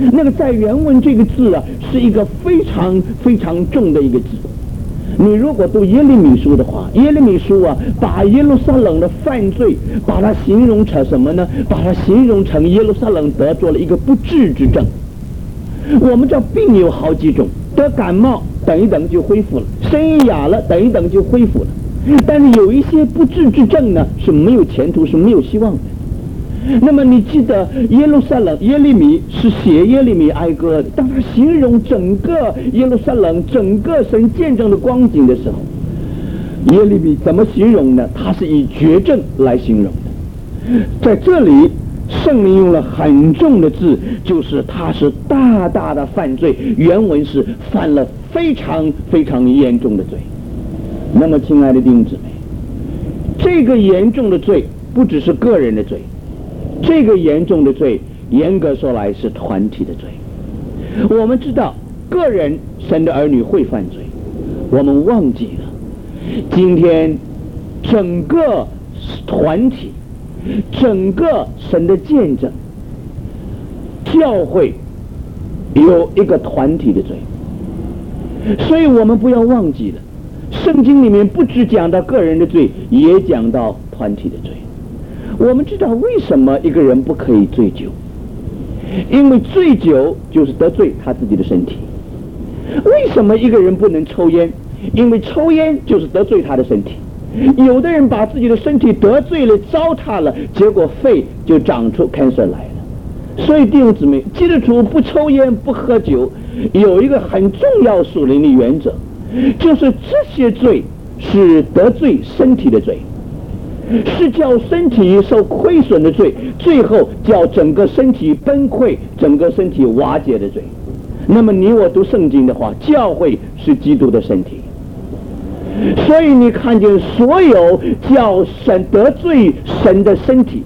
那个在原文这个字啊，是一个非常非常重的一个字。你如果读耶利米书的话，耶利米书啊，把耶路撒冷的犯罪，把它形容成什么呢？把它形容成耶路撒冷得着了一个不治之症。我们知道病有好几种，得感冒等一等就恢复了，声音哑了等一等就恢复了。但是有一些不治之症呢，是没有前途，是没有希望的。那么你记得耶路撒冷，耶利米是写耶利米哀歌的，当他形容整个耶路撒冷整个神见证的光景的时候，耶利米怎么形容呢？他是以绝症来形容的。在这里圣灵用了很重的字，就是他是大大的犯罪，原文是犯了非常非常严重的罪。那么亲爱的弟兄姊妹，这个严重的罪不只是个人的罪，这个严重的罪严格说来是团体的罪。我们知道个人神的儿女会犯罪，我们忘记了今天整个团体，整个神的见证，教会有一个团体的罪。所以我们不要忘记了，圣经里面不只讲到个人的罪，也讲到团体的罪。我们知道为什么一个人不可以醉酒，因为醉酒就是得罪他自己的身体。为什么一个人不能抽烟？因为抽烟就是得罪他的身体。有的人把自己的身体得罪了，糟蹋了，结果肺就长出 cancer 来了。所以弟兄姊妹，基督徒不抽烟不喝酒有一个很重要属灵的原则，就是这些罪是得罪身体的罪，是叫身体受亏损的罪，最后叫整个身体崩溃，整个身体瓦解的罪。那么你我读圣经的话，教会是基督的身体，所以你看见所有叫神得罪神的身体，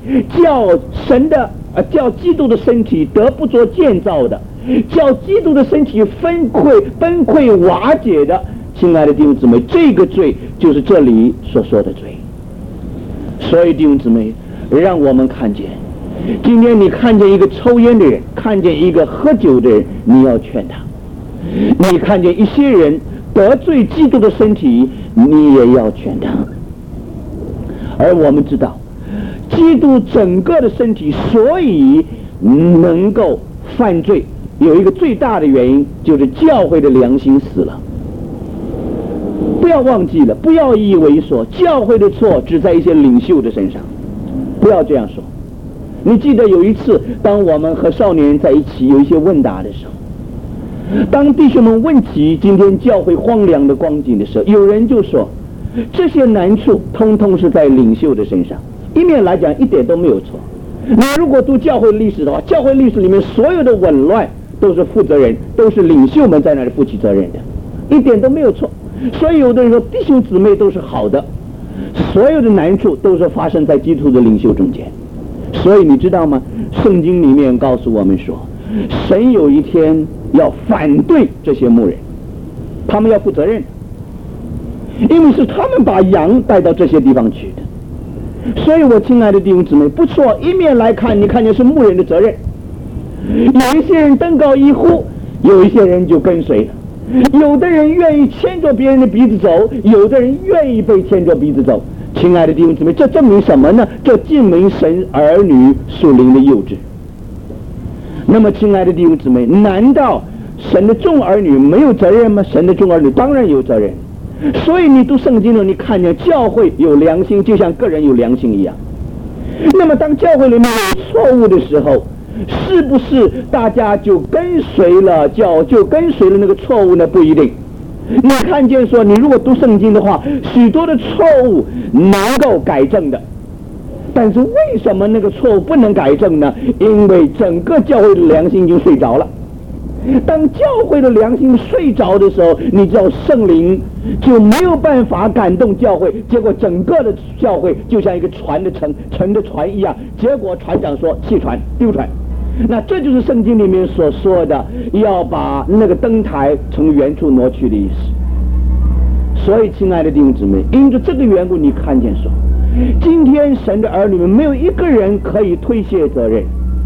叫基督的身体得不着建造的，叫基督的身体崩溃瓦解的，亲爱的弟兄姊妹，这个罪就是这里所说的罪。所以弟兄姊妹，让我们看见，今天你看见一个抽烟的人，看见一个喝酒的人，你要劝他；你看见一些人得罪基督的身体，你也要劝他。而我们知道基督整个的身体所以能够犯罪，有一个最大的原因，就是教会的良心死了。不要忘记了，不要以为说教会的错只在一些领袖的身上，不要这样说。你记得有一次，当我们和少年人在一起有一些问答的时候，当弟兄们问起今天教会荒凉的光景的时候，有人就说这些难处通通是在领袖的身上。一面来讲一点都没有错，你如果读教会历史的话，教会历史里面所有的紊乱都是负责人，都是领袖们在那里负起责任的，一点都没有错。所以有的人说弟兄姊妹都是好的，所有的难处都是发生在基督的领袖中间。所以你知道吗？圣经里面告诉我们说，神有一天要反对这些牧人，他们要负责任，因为是他们把羊带到这些地方去的。所以我亲爱的弟兄姊妹，不错，一面来看，你看见是牧人的责任，有一些人登高一呼，有一些人就跟随了，有的人愿意牵着别人的鼻子走，有的人愿意被牵着鼻子走。亲爱的弟兄姊妹，这证明什么呢？这证明神儿女属灵的幼稚。那么亲爱的弟兄姊妹，难道神的众儿女没有责任吗？神的众儿女当然有责任。所以你读圣经的时候，你看见教会有良心，就像个人有良心一样。那么当教会里面有错误的时候，是不是大家就跟随了那个错误呢？不一定。你看见说，你如果读圣经的话，许多的错误能够改正的，但是为什么那个错误不能改正呢？因为整个教会的良心已经睡着了。当教会的良心睡着的时候，你知道圣灵就没有办法感动教会，结果整个的教会就像一个船的沉的船一样，结果船长说弃船丢船。那这就是圣经里面所说的要把那个灯台从原处挪去的意思。所以亲爱的弟兄姊妹，因着这个缘故，你看见说今天神的儿女们没有一个人可以推卸责任，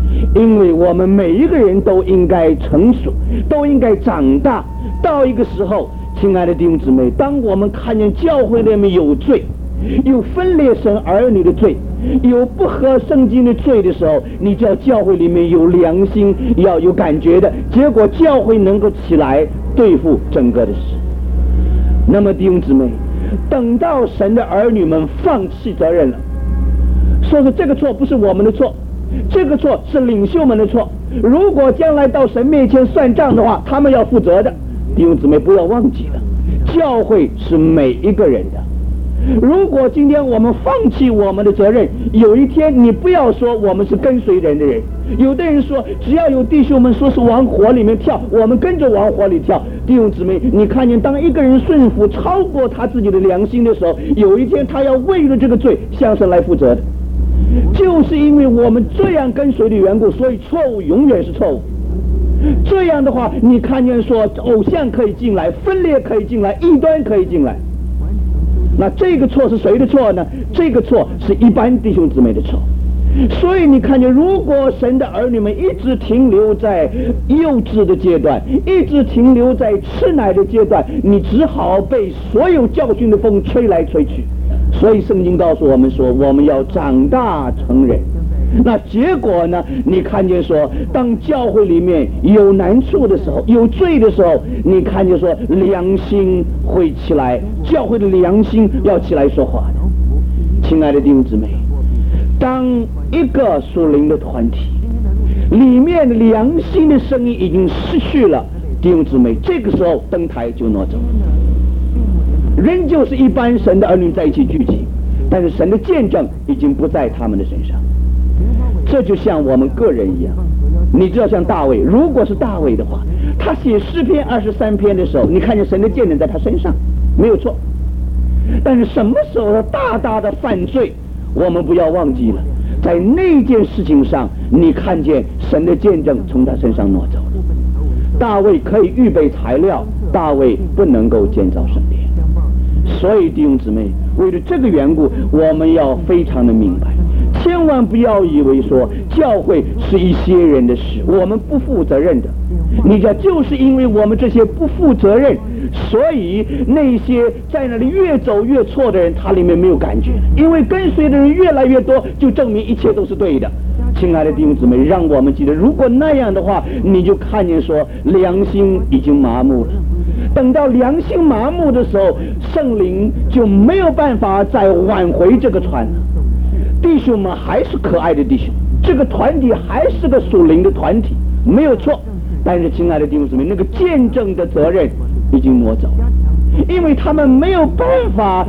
因为我们每一个人都应该成熟，都应该长大。到一个时候，亲爱的弟兄姊妹，当我们看见教会里面有罪，有分裂神儿女的罪，有不合圣经的罪的时候，你知道教会里面有良心，要有感觉的，结果教会能够起来对付整个的事。那么弟兄姊妹，等到神的儿女们放弃责任了，说是这个错不是我们的错，这个错是领袖们的错，如果将来到神面前算账的话，他们要负责的。弟兄姊妹不要忘记了，教会是每一个人的。如果今天我们放弃我们的责任，有一天你不要说我们是跟随人的人。有的人说只要有弟兄们说是往火里面跳，我们跟着往火里跳。弟兄姊妹，你看见当一个人顺服超过他自己的良心的时候，有一天他要为了这个罪向神来负责的。就是因为我们这样跟随的缘故，所以错误永远是错误。这样的话，你看见说偶像可以进来，分裂可以进来，异端可以进来，那这个错是谁的错呢？这个错是一般弟兄姊妹的错。所以你看见，如果神的儿女们一直停留在幼稚的阶段，一直停留在吃奶的阶段，你只好被所有教训的风吹来吹去。所以圣经告诉我们说，我们要长大成人。那结果呢？你看见说，当教会里面有难处的时候，有罪的时候，你看见说良心会起来，教会的良心要起来说话的。亲爱的弟兄姊妹，当一个属灵的团体里面的良心的声音已经失去了，弟兄姊妹，这个时候灯台就挪走，仍旧是一般神的儿女在一起聚集，但是神的见证已经不在他们的身上。这就像我们个人一样，你知道像大卫，如果是大卫的话，他写诗篇23篇的时候，你看见神的见证在他身上，没有错。但是什么时候他大大的犯罪，我们不要忘记了，在那件事情上，你看见神的见证从他身上挪走了。大卫可以预备材料，大卫不能够建造圣殿。所以弟兄姊妹，为了这个缘故，我们要非常的明白，千万不要以为说教会是一些人的事，我们不负责任的。你知道，就是因为我们这些不负责任，所以那些在那里越走越错的人，他里面没有感觉，因为跟随的人越来越多，就证明一切都是对的。亲爱的弟兄姊妹，让我们记得，如果那样的话，你就看见说良心已经麻木了。等到良心麻木的时候，圣灵就没有办法再挽回这个船了。弟兄们还是可爱的弟兄，这个团体还是个属灵的团体，没有错。但是亲爱的弟兄姊妹，那个见证的责任已经挪走了，因为他们没有办法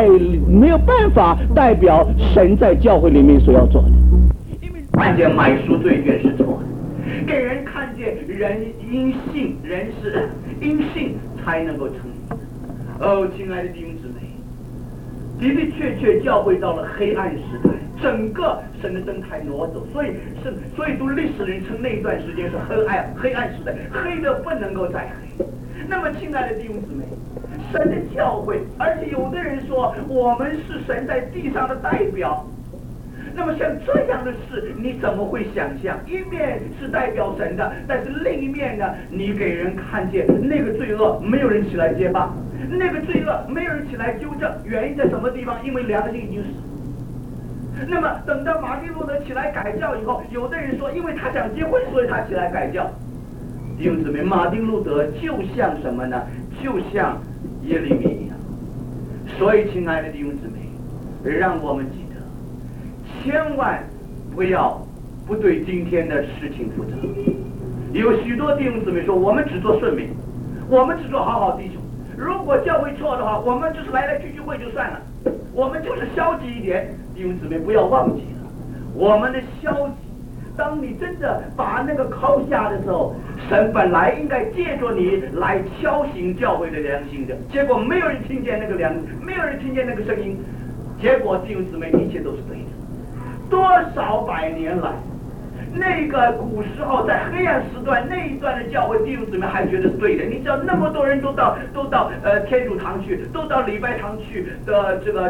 代表神在教会里面所要做的。 因为看见买赎罪券是错的，给人看见人因信，人是因信才能够成义。哦，亲爱的弟兄姊妹，的的确确教会到了黑暗时代，整个神的灯台挪走，所以读历史人称那一段时间是黑暗时代，黑的不能够再黑。那么亲爱的弟兄姊妹，神的教会，而且有的人说我们是神在地上的代表，那么像这样的事你怎么会想象？一面是代表神的，但是另一面呢，你给人看见那个罪恶没有人起来揭发，那个罪恶没有人起来纠正，原因在什么地方？因为良心已经死。那么等到马丁路德起来改教以后，有的人说因为他想结婚，所以他起来改教。弟兄姊妹，马丁路德就像什么呢？就像耶利米一样。所以亲爱的弟兄姊妹，让我们记得，千万不要不对今天的事情负责。有许多弟兄姊妹说，我们只做顺民，我们只做好好弟兄，如果教会错的话，我们就是来聚会就算了，我们就是消极一点。弟兄姊妹不要忘记了，我们的消极，当你真的把那个靠下的时候，神本来应该借着你来敲醒教会的良心的，结果没有人听见那个没有人听见那个声音，结果弟兄姊妹一切都是对的。多少百年来，那个古时候在黑暗时段那一段的教会弟兄姊妹还觉得是对的。你知道那么多人都到天主堂去，都到礼拜堂去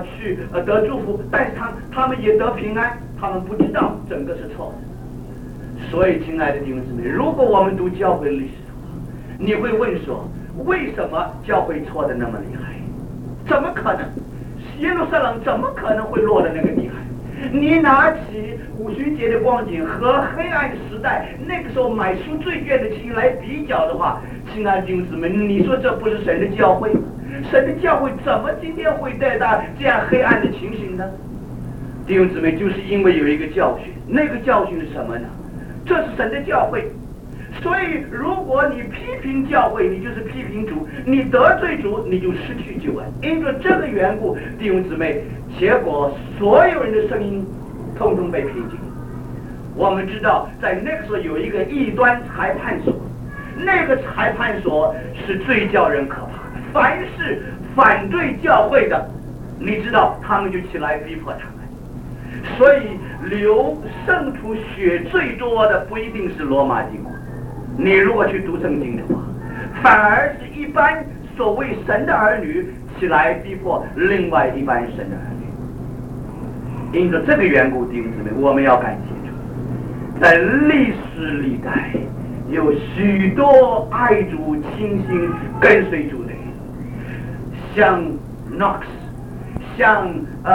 得祝福，但是他们也得平安，他们不知道整个是错的。 所以，亲爱的弟兄姊妹，如果我们读教会历史的话，你会问说，为什么教会错得那么厉害？怎么可能？耶路撒冷怎么可能会落得那个厉害？你拿起五旬节的光景和黑暗时代那个时候买书最卷的情来比较的话，亲爱的弟兄姊妹，你说这不是神的教会吗？神的教会怎么今天会带到这样黑暗的情形呢？弟兄姊妹，就是因为有一个教训，那个教训是什么呢？这是神的教会。所以如果你批评教会，你就是批评主，你得罪主，你就失去救恩。因着这个缘故，弟兄姊妹，结果所有人的声音通通被平静。我们知道在那个时候有一个异端裁判所，那个裁判所是最叫人可怕的，凡是反对教会的，你知道他们就起来逼迫他们。所以流圣徒血最多的不一定是罗马帝国，你如果去读圣经的话，反而是一般所谓神的儿女起来逼迫另外一般神的儿女。因着这个缘故，弟兄姊妹，我们要感谢主，在历史历代有许多爱主倾心跟随主的人，像 Knox， 像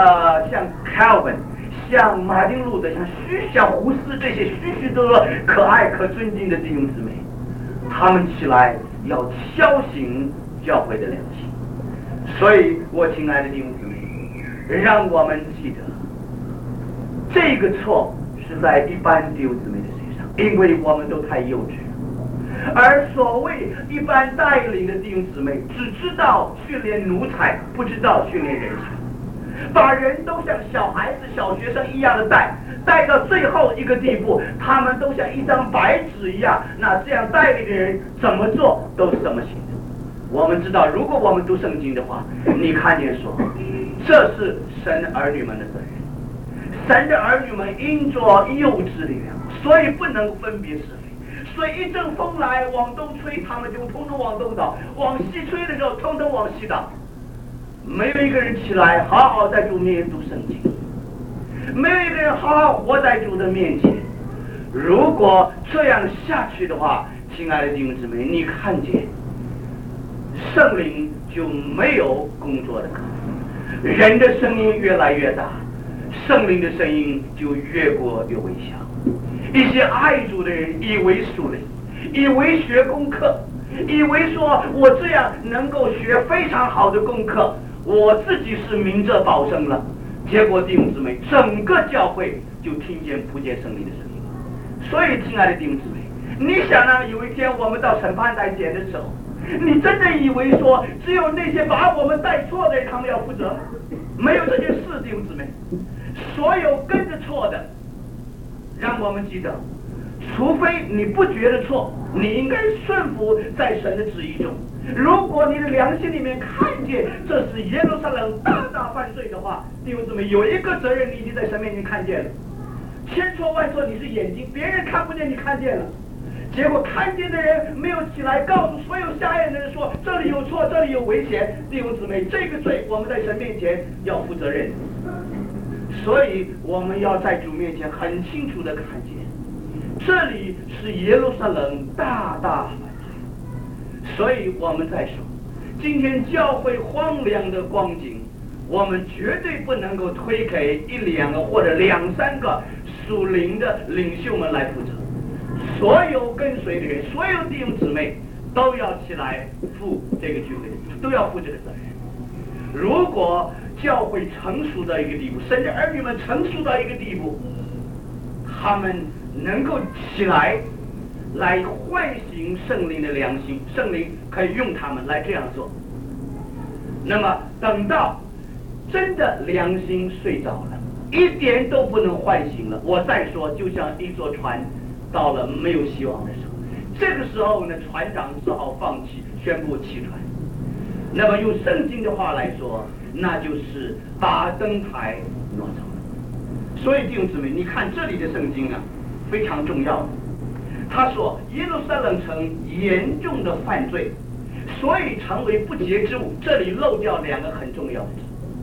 Calvin， 像马丁路德，像胡斯这些许多可爱可尊敬的弟兄姊妹，他们起来要敲醒教会的良心。所以我亲爱的弟兄姊妹，让我们记得这个错是在一般弟兄姊妹的身上，因为我们都太幼稚了。而所谓一般带领的弟兄姊妹，只知道训练奴才，不知道训练人才，把人都像小孩子、小学生一样的带到最后一个地步，他们都像一张白纸一样。那这样带领的人怎么做都是怎么行的。我们知道，如果我们读圣经的话，你看见说，这是神儿女们的责任。神的儿女们因着幼稚的缘故，所以不能分别是非。所以一阵风来，往东吹，他们就通通往东倒；往西吹的时候，通通往西倒。没有一个人起来好好在主面前读圣经，没有一个人好好活在主的面前。如果这样下去的话，亲爱的弟兄姊妹，你看见圣灵就没有工作的可能，人的声音越来越大，圣灵的声音就越过越微小。一些爱主的人以为属灵，以为学功课，以为说我这样能够学非常好的功课，我自己是明哲保身了。结果弟兄姊妹，整个教会就听见不见圣灵的声音。所以亲爱的弟兄姊妹，你想让有一天我们到审判台前的时候，你真的以为说只有那些把我们带错的人他们要负责？没有这件事，弟兄姊妹，所有跟着错的，让我们记得，除非你不觉得错，你应该顺服在神的旨意中。如果你的良心里面看见这是耶路撒冷大大犯罪的话，弟兄姊妹，有一个责任你已经在神面前看见了。千错万错，你是眼睛，别人看不见，你看见了。结果看见的人没有起来告诉所有瞎眼的人说这里有错，这里有危险。弟兄姊妹，这个罪我们在神面前要负责任。所以我们要在主面前很清楚的看见，这里是耶路撒冷大大犯罪。所以我们在说，今天教会荒凉的光景，我们绝对不能够推给一两个或者两三个属灵的领袖们来负责。所有跟随的人，所有弟兄姊妹都要起来负这个聚会，都要负这个责任。如果教会成熟到一个地步，甚至儿女们成熟到一个地步，他们能够起来唤醒圣灵的良心，圣灵可以用他们来这样做。那么等到真的良心睡着了，一点都不能唤醒了，我再说，就像一座船到了没有希望的时候，这个时候呢，船长只好放弃，宣布弃船。那么用圣经的话来说，那就是把灯台挪走了。所以弟兄姊妹，你看这里的圣经啊，非常重要。他说耶路撒冷城严重的犯罪，所以成为不洁之物。这里漏掉两个很重要的字。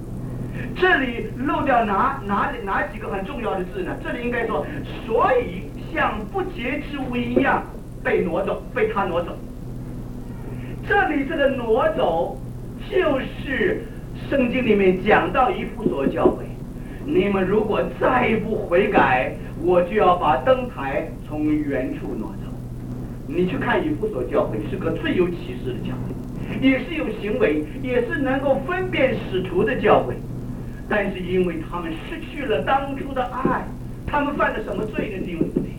这里漏掉哪几个很重要的字呢？这里应该说，所以像不洁之物一样被他挪走。这里这个挪走，就是圣经里面讲到以弗所教会，你们如果再不悔改，我就要把灯台从原处挪走。你去看以弗所教会，是个最有启示的教会，也是有行为，也是能够分辨使徒的教会。但是因为他们失去了当初的爱，他们犯了什么罪呢？弟兄姊妹，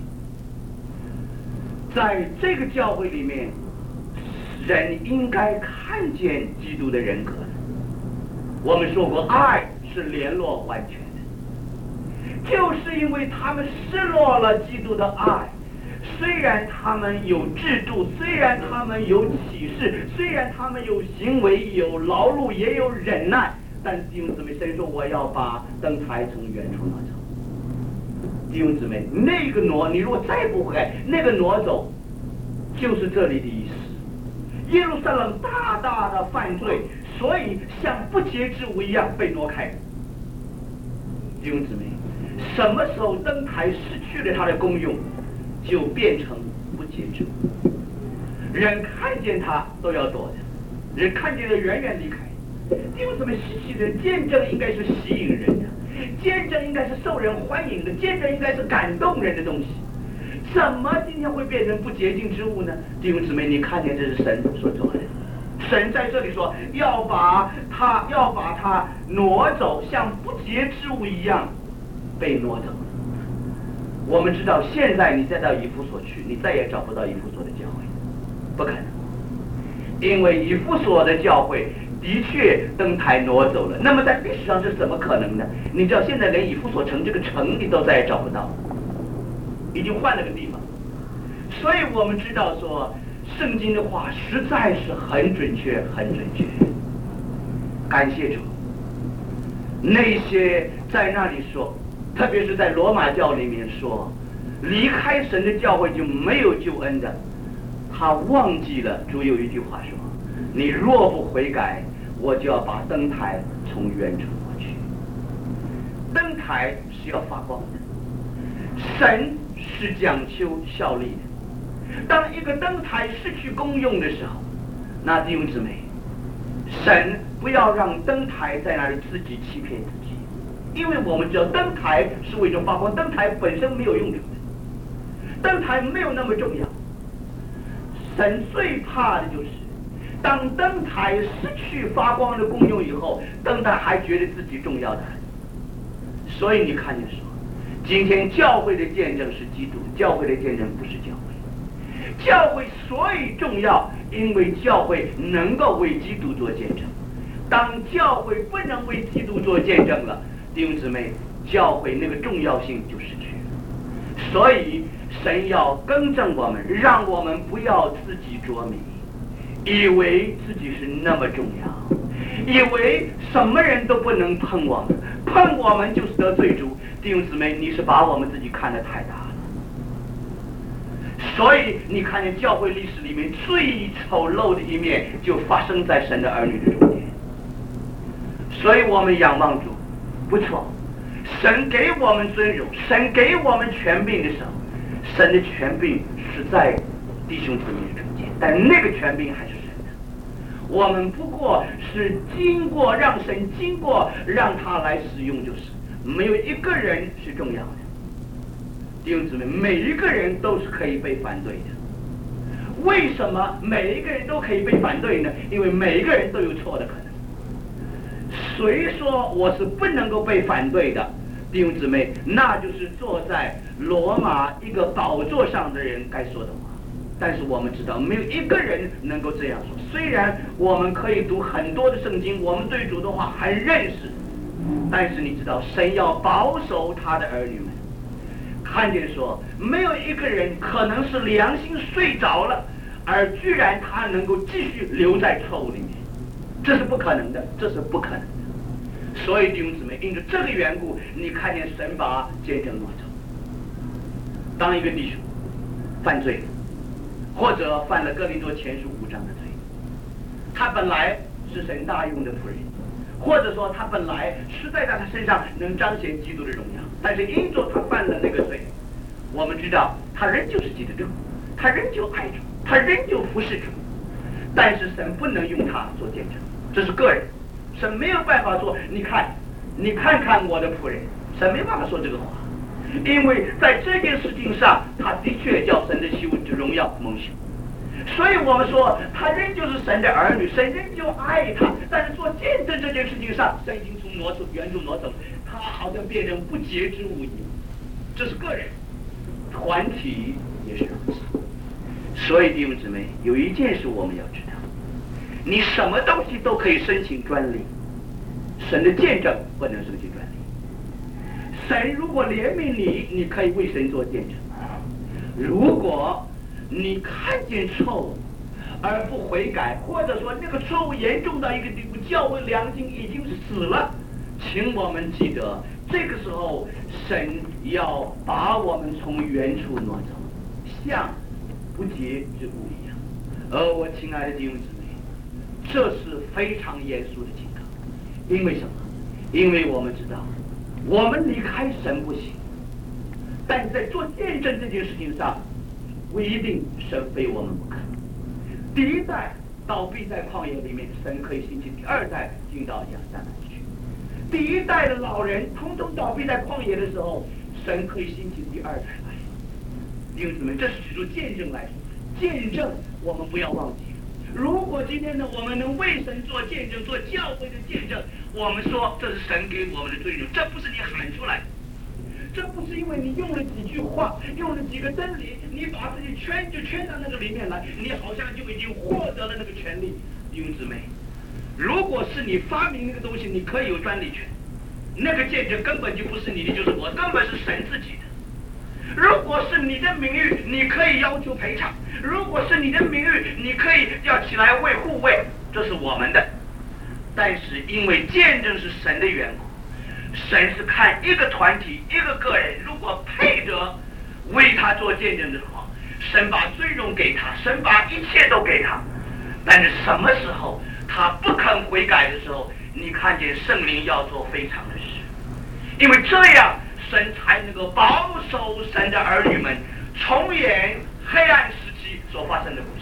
在这个教会里面，人应该看见基督的人格。我们说过，爱是联络完全的，就是因为他们失落了基督的爱。虽然他们有制度，虽然他们有启示，虽然他们有行为，有劳碌，也有忍耐，但是弟兄姊妹，谁说我要把灯台从原处挪走？弟兄姊妹，那个挪，你如果再不悔改，那个挪走，就是这里的意思。耶路撒冷大大的犯罪，所以像不洁之物一样被挪开。弟兄姊妹，什么时候灯台失去了它的功用，就变成不洁之物。人看见它都要躲着，人看见了远远离开。弟兄姊妹，稀奇的见证应该是吸引人的，见证应该是受人欢迎的，见证应该是感动人的东西。怎么今天会变成不洁净之物呢？弟兄姊妹，你看见这是神所做的。神在这里说要把它挪走，像不洁之物一样被挪走。我们知道，现在你再到以弗所去，你再也找不到以弗所的教会，不可能，因为以弗所的教会的确灯台挪走了。那么在历史上是怎么可能呢？你知道现在连以弗所城这个城你都再也找不到，已经换了个地方。所以我们知道说，圣经的话实在是很准确，很准确。感谢主，那些在那里说，特别是在罗马教里面说，离开神的教会就没有救恩的，他忘记了主有一句话说，你若不悔改，我就要把灯台从原处挪去。灯台是要发光的，神是讲求效力的。当一个灯台失去功用的时候，那弟兄姊妹，神不要让灯台在那里自己欺骗自己，因为我们知道灯台是为着发光，灯台本身没有用处的，灯台没有那么重要。神最怕的就是当灯台失去发光的功用以后，灯台还觉得自己重要的很。所以你看见说，今天教会的见证是基督，教会的见证不是教会。教会所以重要，因为教会能够为基督做见证。当教会不能为基督做见证了，弟兄姊妹，教会那个重要性就失去了。所以神要更正我们，让我们不要自己着迷，以为自己是那么重要，以为什么人都不能碰我们，碰我们就是得罪主。弟兄姊妹，你是把我们自己看得太大了。所以你看见教会历史里面最丑陋的一面，就发生在神的儿女的中间。所以我们仰望主，不错，神给我们尊荣，神给我们权柄的时候，神的权柄是在弟兄姊妹的中间，但那个权柄还是神的。我们不过是让神经过让他来使用，就是没有一个人是重要的。弟兄姊妹，每一个人都是可以被反对的。为什么每一个人都可以被反对呢？因为每一个人都有错的可能。谁说我是不能够被反对的？弟兄姊妹，那就是坐在罗马一个宝座上的人该说的话。但是我们知道，没有一个人能够这样说。虽然我们可以读很多的圣经，我们对主的话很认识，但是你知道，神要保守他的儿女们。看见说，没有一个人可能是良心睡着了，而居然他能够继续留在错误里面，这是不可能的，这是不可能的。所以弟兄姊妹，因着这个缘故，你看见神把见证挪走。当一个弟兄犯罪了，或者犯了哥林多前书5章的罪，他本来是神大用的仆人， 或者说他本来是在他身上能彰显基督的荣耀，但是因着他犯了那个罪，我们知道他仍旧是基督徒，他仍旧爱主，他仍旧服侍主，但是神不能用他做见证，这是个人，神没有办法说你看看我的仆人，神没办法说这个话，因为在这件事情上他的确叫神的荣耀蒙羞，所以我们说他仍旧是神的儿女，神仍旧爱他，但是做见证这件事情上，神已经从原处挪走，他好像变成不洁之物一样，这是个人，团体也是如此。所以弟兄姊妹，有一件事我们要知道，你什么东西都可以申请专利，神的见证不能申请专利。神如果怜悯你，你可以为神做见证，如果你看见错误而不悔改，或者说那个错误严重到一个地步，教会良心已经死了，请我们记得，这个时候神要把我们从原处挪走，像不洁之物一样。而我亲爱的弟兄姊妹，这是非常严肃的警告。因为什么？因为我们知道我们离开神不行，但在做见证这件事情上，不一定神非我们不可。第一代倒闭在旷野里面，神可以兴起第二代进到亚萨那去。第一代的老人通通倒闭在旷野的时候，神可以兴起第二代来。弟兄姊妹，这是举出见证来说，见证我们不要忘记。如果今天呢，我们能为神做见证，做教会的见证，我们说这是神给我们的罪证，这不是你喊出来的，这不是因为你用了几句话，用了几个真理，你把自己圈到那个里面来，你好像就已经获得了那个权利。弟兄姊妹，如果是你发明那个东西，你可以有专利权，那个见证根本就不是你的，就是我，根本是神自己的。如果是你的名誉，你可以要求赔偿；如果是你的名誉，你可以要起来为护卫，这是我们的。但是因为见证是神的缘故，神是看一个团体一个个人，如果配得为他做见证的话，神把尊荣给他，神把一切都给他。但是什么时候他不肯悔改的时候，你看见圣灵要做非常的事，因为这样神才能够保守神的儿女们重演黑暗时期所发生的故事。